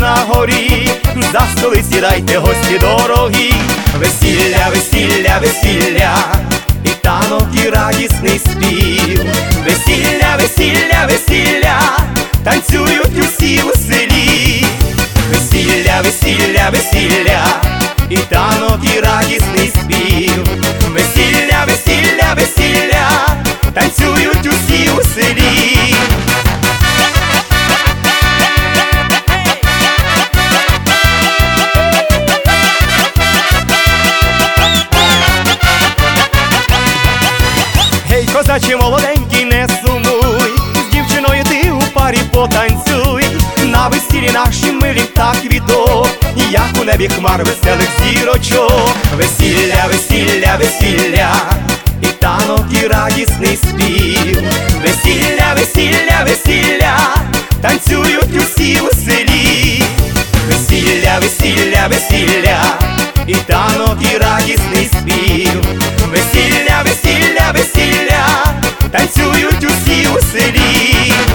на горі, за столи сідайте, гості дорогі. Весілля, весілля, весілля, і танок, і радісний спів. Весілля, весілля, весілля, танцюють усі у селі. Весілля, весілля, весілля, і танок, і радісний спів. Весілля, весілля, весілля, танцюють усі у селі. Гей, козаче молоденький, не сумуй, з дівчиною ти у парі потанцюй. На весіллі нашім милім так квіток, як у небі хмар веселих зірочок. Весілля, весілля, весілля, і танок, і радісний спів. Весілля, весілля, весілля, танцюють усі у селі. Весілля, весілля, весілля, і танок, і радісний спів. Весілля, весілля, весілля, танцюють усі у селі.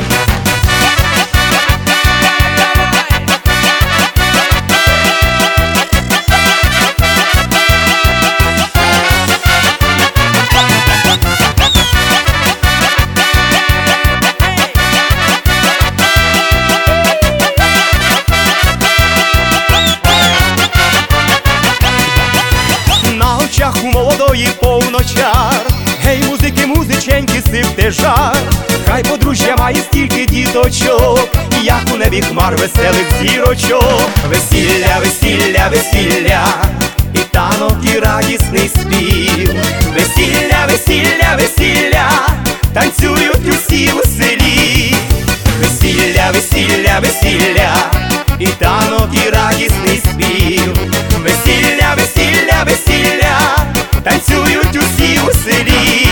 У молодої повночар, гей, музики, музиченьки, сипте жар. Хай подружжя має стільки діточок, як у небі хмар веселих зірочок. Весілля, весілля, весілля, і танок, і радісний спів. Весілля, весілля, весілля, танцюють усі у селі. Весілля, весілля, весілля, і танок, і радісний спів. Весілля, весілля, весілля, танцюють усі у селі.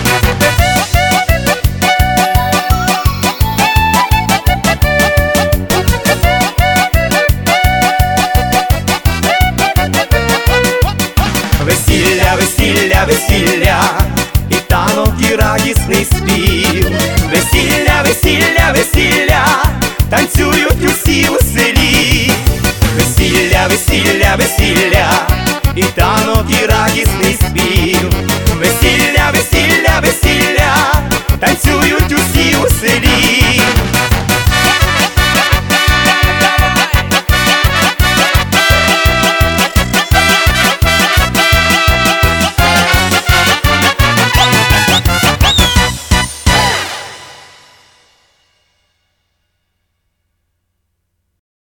Весілля, весілля, весілля, і танок, і радісний спів. Весілля, весілля, весілля, танцюють усі у селі. Весілля, весілля, весілля, і танок, і